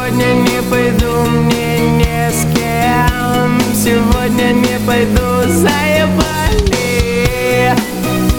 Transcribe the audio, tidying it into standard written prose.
сегодня не пойду, мне не с кем. Сегодня не пойду за